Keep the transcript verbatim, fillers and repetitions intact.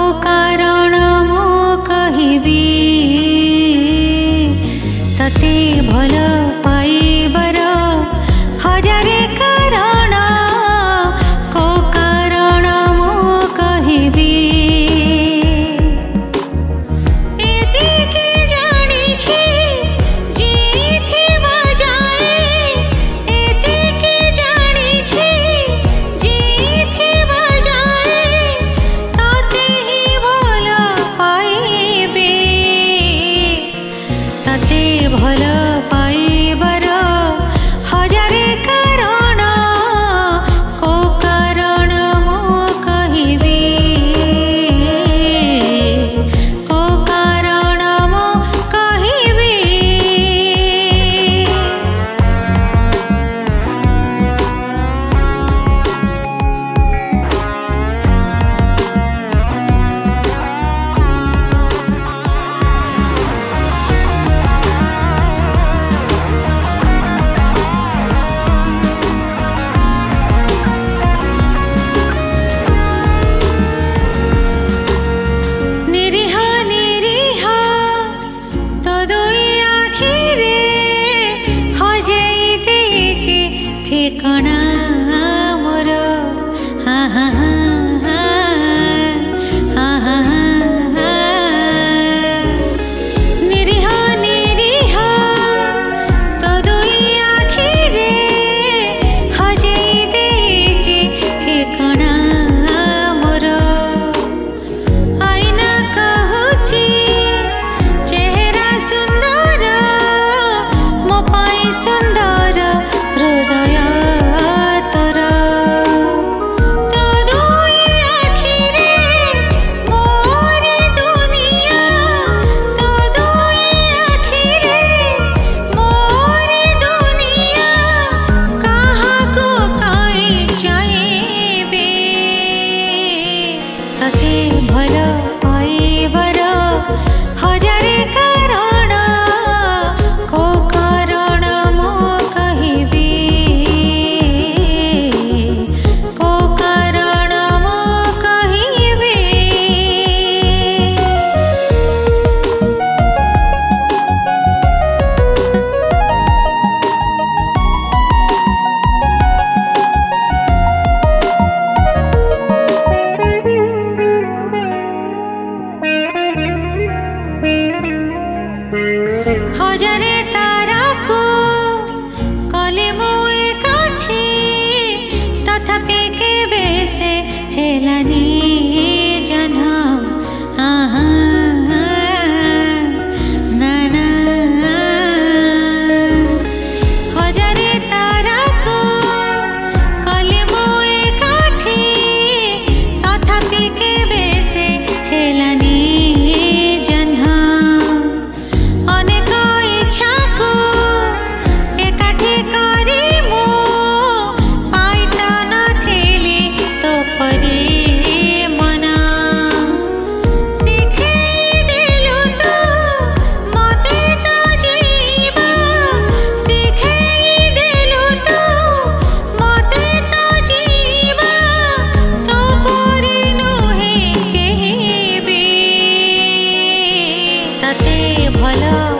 कारण मो कहिबी तते भल पाइबर हजारे कारण को कारण मो कहिबी भल पाइबर हजारे कारण को कारण मो कहिबी को कारण मो कहिबी ठिकाना मोर हाँ हाँ हाँ हाँ निरीह निरीह तो दुई आखिरे हजेई देछि ठिकाना मोर आईना कहूची चेहरा सुंदर मो पाई सुंदर हृदय भल पाइबर हजारे कारण को कारण मो कहिबी को कारण मो कहिबी हजारे तारा को कले मुए काठी तथापि केबे से हेलानी जन्म आहा ना ना हजारे तारा को कले मुए काठी तथापि केबे से हेलानी भल